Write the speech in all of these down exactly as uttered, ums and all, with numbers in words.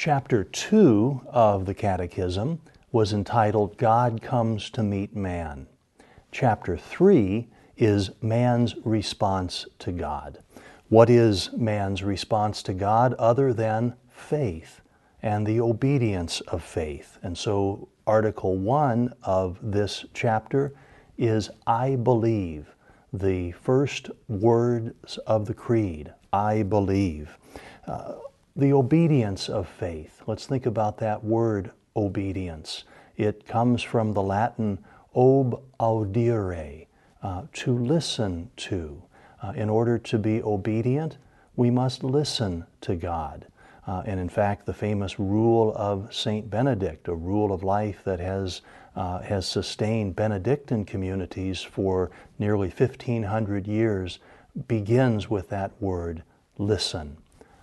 Chapter two of the Catechism was entitled God Comes to Meet Man. Chapter three is man's response to God. What is man's response to God other than faith and the obedience of faith? And so Article one of this chapter is I believe, the first words of the Creed, I believe. Uh, the obedience of faith. Let's think about that word, obedience. It comes from the Latin ob audire, uh, to listen to. Uh, in order to be obedient, we must listen to God. Uh, and in fact, the famous rule of Saint Benedict, a rule of life that has, uh, has sustained Benedictine communities for nearly fifteen hundred years, begins with that word, listen,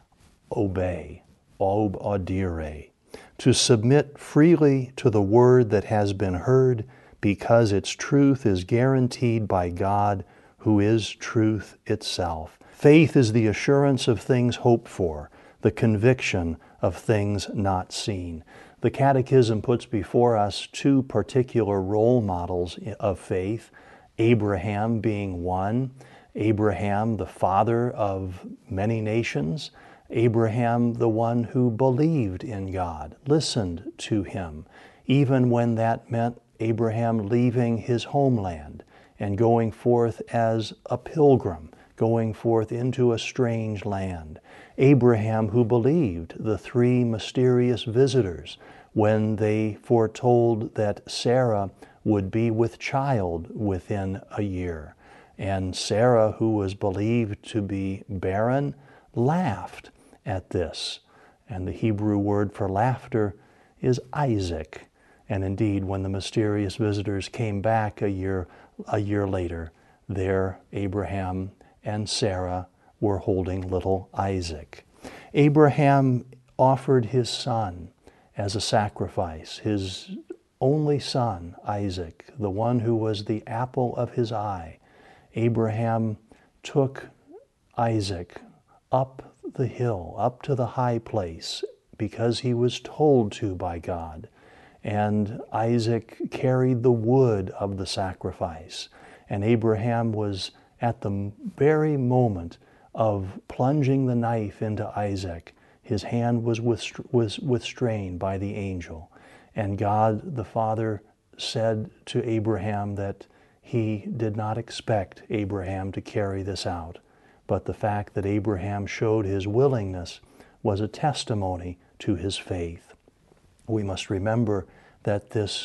obey, ob audire, to submit freely to the word that has been heard because its truth is guaranteed by God, who is truth itself. Faith is the assurance of things hoped for, the conviction of things not seen. The Catechism puts before us two particular role models of faith, Abraham being one, Abraham the father of many nations, Abraham the one who believed in God, listened to Him, even when that meant Abraham leaving his homeland and going forth as a pilgrim, going forth into a strange land. Abraham who believed the three mysterious visitors when they foretold that Sarah would be with child within a year. And Sarah, who was believed to be barren, laughed at this. And the Hebrew word for laughter is Isaac. And indeed, when the mysterious visitors came back a year, a year later, there Abraham and Sarah were holding little Isaac. Abraham offered his son as a sacrifice, his only son, Isaac, the one who was the apple of his eye. Abraham took Isaac up the hill, up to the high place, because he was told to by God. And Isaac carried the wood of the sacrifice. And Abraham was at the very moment of plunging the knife into Isaac. His hand was was restrained by the angel. And God the Father said to Abraham that He did not expect Abraham to carry this out. But the fact that Abraham showed his willingness was a testimony to his faith. We must remember that this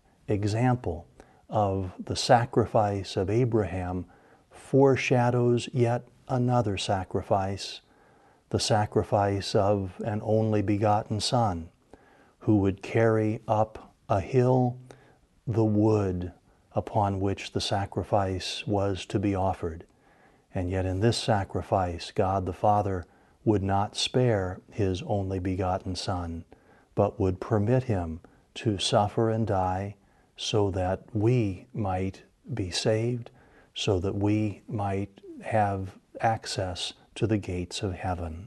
example of the sacrifice of Abraham foreshadows yet another sacrifice, the sacrifice of an only begotten Son, who would carry up a hill the wood upon which the sacrifice was to be offered. And yet in this sacrifice, God the Father would not spare His only begotten Son, but would permit Him to suffer and die so that we might be saved, so that we might have access to the gates of heaven.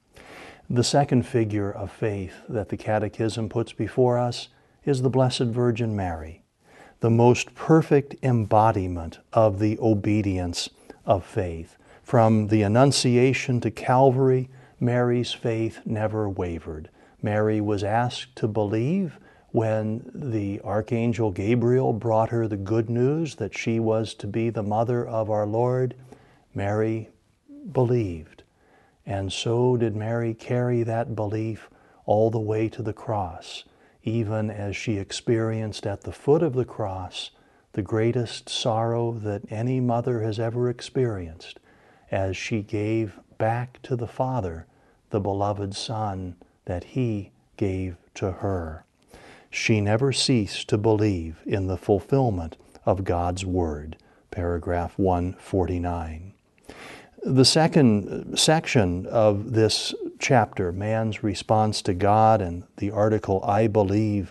The second figure of faith that the Catechism puts before us is the Blessed Virgin Mary, the most perfect embodiment of the obedience of faith. From the Annunciation to Calvary, Mary's faith never wavered. Mary was asked to believe when the Archangel Gabriel brought her the good news that she was to be the mother of our Lord. Mary believed. And so did Mary carry that belief all the way to the cross, even as she experienced at the foot of the cross the greatest sorrow that any mother has ever experienced, as she gave back to the Father the beloved Son that He gave to her. She never ceased to believe in the fulfillment of God's Word. Paragraph one forty-nine. The second section of this chapter, man's response to God, and the article I believe,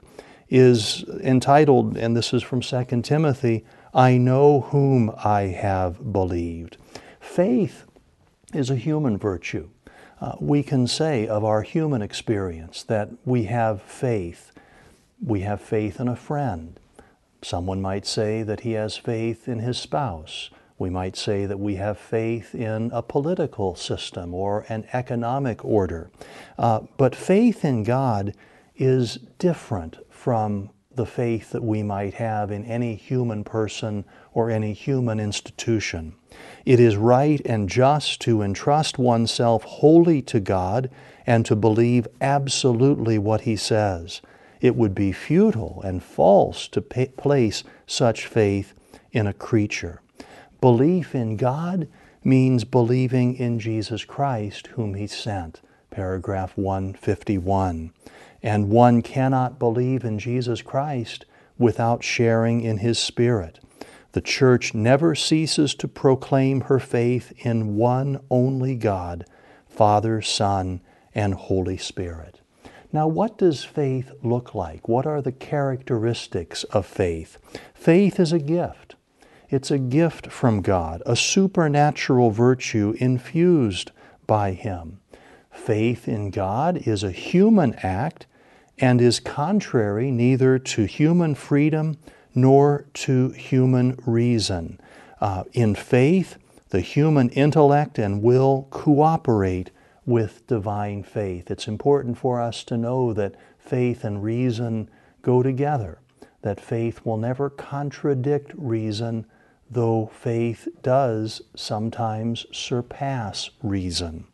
is entitled, and this is from Second Timothy, I know whom I have believed. Faith is a human virtue. Uh, we can say of our human experience that we have faith. We have faith in a friend. Someone might say that he has faith in his spouse. We might say that we have faith in a political system or an economic order. Uh, but faith in God is different from the faith that we might have in any human person or any human institution. It is right and just to entrust oneself wholly to God and to believe absolutely what He says. It would be futile and false to pa- place such faith in a creature. Belief in God means believing in Jesus Christ, whom He sent, paragraph one fifty-one. And one cannot believe in Jesus Christ without sharing in His Spirit. The Church never ceases to proclaim her faith in one only God, Father, Son, and Holy Spirit. Now, what does faith look like? What are the characteristics of faith? Faith is a gift. It's a gift from God, a supernatural virtue infused by Him. Faith in God is a human act and is contrary neither to human freedom nor to human reason. Uh, in faith, the human intellect and will cooperate with divine faith. It's important for us to know that faith and reason go together, that faith will never contradict reason, though faith does sometimes surpass reason.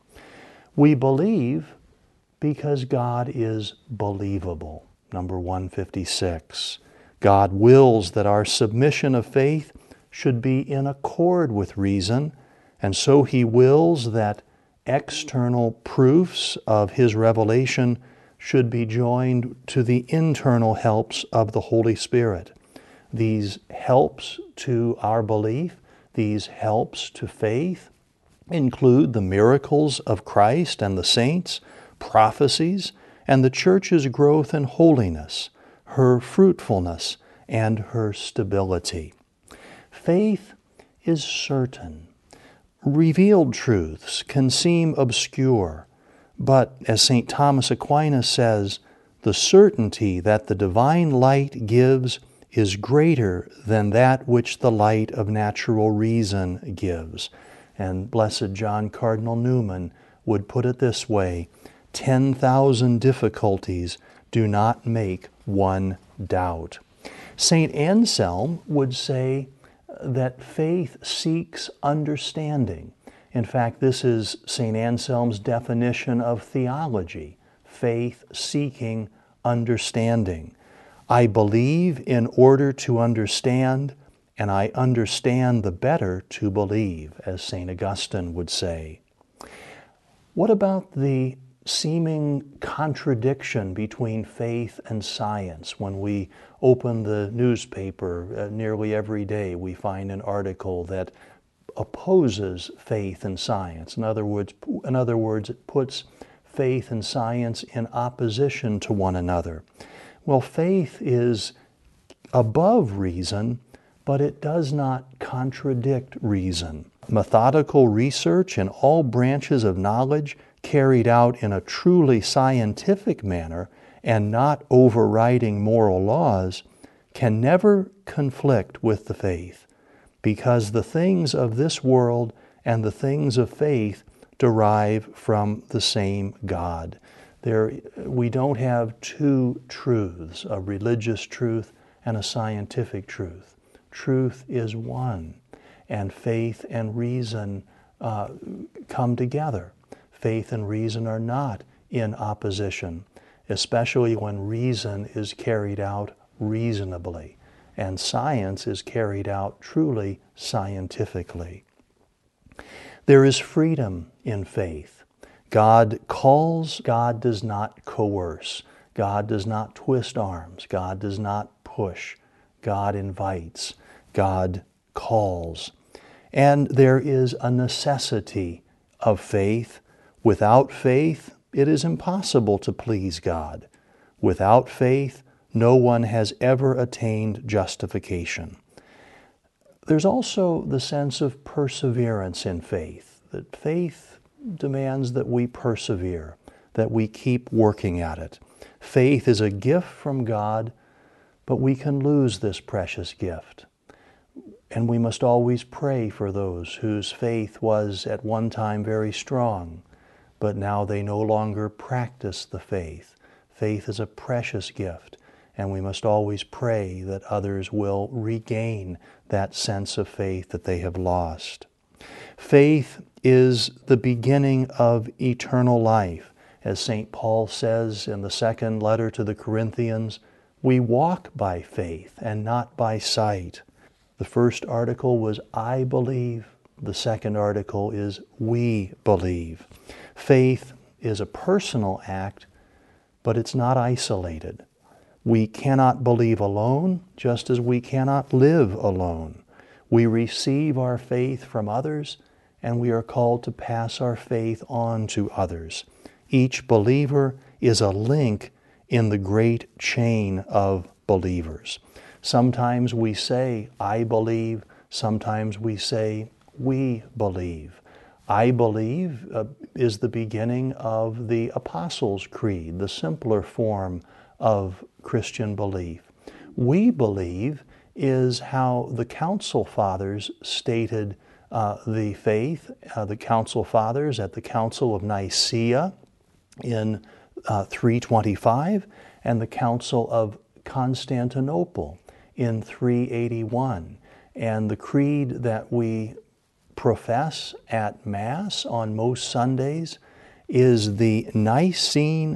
We believe because God is believable. Number one fifty-six. God wills that our submission of faith should be in accord with reason, and so He wills that external proofs of His revelation should be joined to the internal helps of the Holy Spirit. These helps to our belief, these helps to faith, include the miracles of Christ and the saints, prophecies, and the Church's growth in holiness, her fruitfulness, and her stability. Faith is certain. Revealed truths can seem obscure, but as Saint Thomas Aquinas says, the certainty that the divine light gives is greater than that which the light of natural reason gives. And Blessed John Cardinal Newman would put it this way: ten thousand difficulties do not make one doubt. Saint Anselm would say that faith seeks understanding. In fact, this is Saint Anselm's definition of theology: faith seeking understanding. I believe in order to understand, and I understand the better to believe, as Saint Augustine would say. What about the seeming contradiction between faith and science? When we open the newspaper uh, nearly every day, we find an article that opposes faith and science. In other words, in other words, it puts faith and science in opposition to one another. Well, faith is above reason, but it does not contradict reason. Methodical research in all branches of knowledge carried out in a truly scientific manner and not overriding moral laws can never conflict with the faith, because the things of this world and the things of faith derive from the same God. There, we don't have two truths, a religious truth and a scientific truth. Truth is one, and faith and reason uh, come together. Faith and reason are not in opposition, especially when reason is carried out reasonably and science is carried out truly scientifically. There is freedom in faith. God calls, God does not coerce. God does not twist arms. God does not push. God invites. God calls. And there is a necessity of faith. Without faith, it is impossible to please God. Without faith, no one has ever attained justification. There's also the sense of perseverance in faith, that faith demands that we persevere, that we keep working at it. Faith is a gift from God, but we can lose this precious gift. And we must always pray for those whose faith was at one time very strong, but now they no longer practice the faith. Faith is a precious gift, and we must always pray that others will regain that sense of faith that they have lost. Faith is the beginning of eternal life. As Saint Paul says in the second letter to the Corinthians, we walk by faith and not by sight. The first article was I believe. The second article is we believe. Faith is a personal act, but it's not isolated. We cannot believe alone, just as we cannot live alone. We receive our faith from others, and we are called to pass our faith on to others. Each believer is a link in the great chain of believers. Sometimes we say, I believe. Sometimes we say, we believe. I believe uh, is the beginning of the Apostles' Creed, the simpler form of Christian belief. We believe is how the Council Fathers stated uh, the faith. Uh, the Council Fathers at the Council of Nicaea in uh, three twenty-five and the Council of Constantinople in three eighty-one. And the creed that we profess at Mass on most Sundays is the Nicene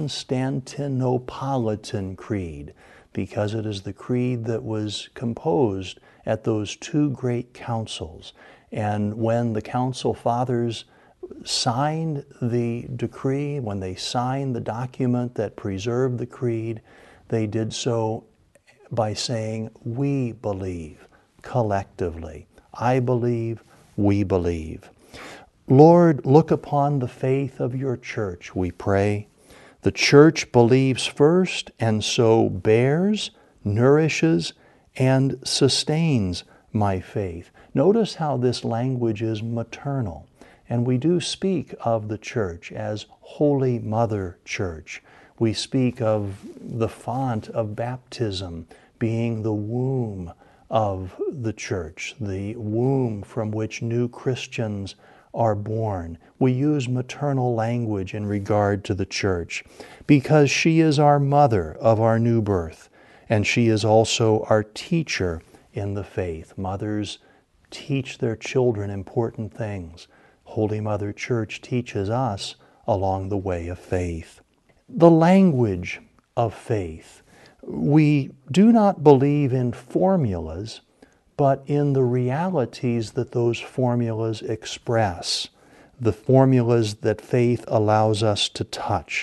Constantinopolitan Creed, because it is the creed that was composed at those two great councils. And when the Council Fathers signed the decree, when they signed the document that preserved the creed, they did so by saying, we believe collectively. I believe, we believe. Lord, look upon the faith of your church, we pray. The church believes first, and so bears, nourishes, and sustains my faith. Notice how this language is maternal. And we do speak of the church as Holy Mother Church. We speak of the font of baptism being the womb of the church, the womb from which new Christians are born. We use maternal language in regard to the church because she is our mother of our new birth, and she is also our teacher in the faith. Mothers teach their children important things. Holy Mother Church teaches us along the way of faith. The language of faith. We do not believe in formulas, but in the realities that those formulas express, the formulas that faith allows us to touch.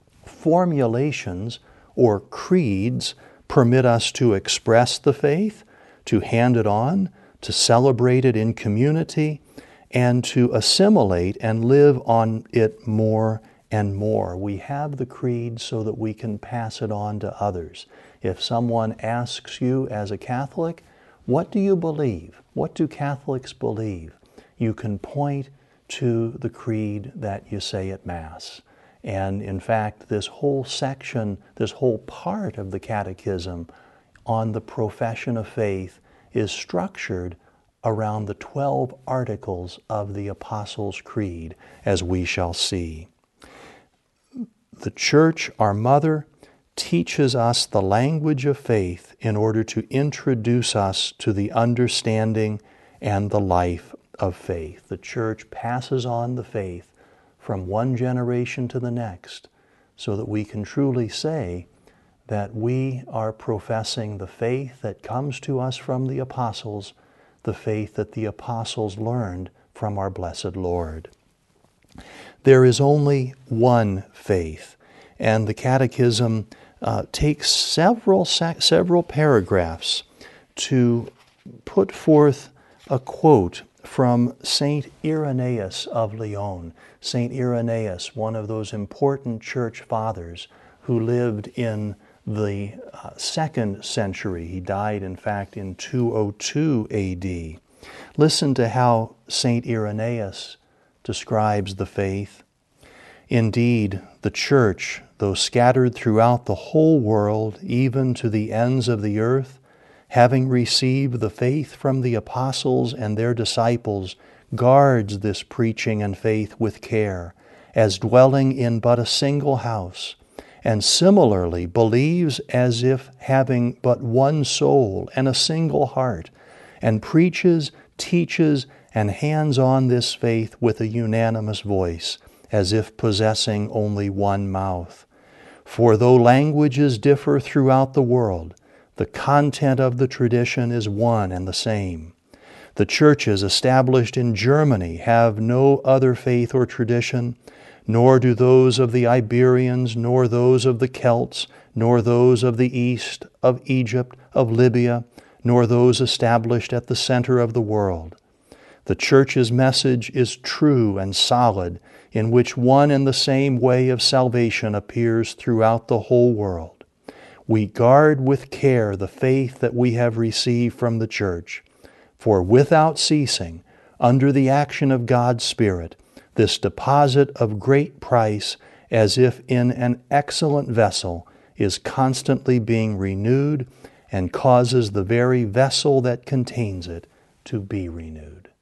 Formulations or creeds permit us to express the faith, to hand it on, to celebrate it in community, and to assimilate and live on it more and more. We have the creed so that we can pass it on to others. If someone asks you as a Catholic, what do you believe? What do Catholics believe? You can point to the creed that you say at Mass. And in fact, this whole section, this whole part of the Catechism on the profession of faith is structured around the twelve articles of the Apostles' Creed, as we shall see. The Church, our mother, teaches us the language of faith in order to introduce us to the understanding and the life of faith. The Church passes on the faith from one generation to the next so that we can truly say that we are professing the faith that comes to us from the apostles, the faith that the apostles learned from our blessed Lord. There is only one faith, and the Catechism uh, takes several, several paragraphs to put forth a quote from Saint Irenaeus of Lyon. Saint Irenaeus, one of those important church fathers who lived in the uh, second century. He died, in fact, in two oh two A D. Listen to how Saint Irenaeus describes the faith. Indeed, the church, though scattered throughout the whole world, even to the ends of the earth, having received the faith from the apostles and their disciples, guards this preaching and faith with care, as dwelling in but a single house, and similarly believes as if having but one soul and a single heart, and preaches, teaches, and hands on this faith with a unanimous voice, as if possessing only one mouth. For though languages differ throughout the world, the content of the tradition is one and the same. The churches established in Germany have no other faith or tradition, nor do those of the Iberians, nor those of the Celts, nor those of the East, of Egypt, of Libya, nor those established at the center of the world. The church's message is true and solid, in which one and the same way of salvation appears throughout the whole world. We guard with care the faith that we have received from the church, for without ceasing, under the action of God's Spirit, this deposit of great price, as if in an excellent vessel, is constantly being renewed and causes the very vessel that contains it to be renewed.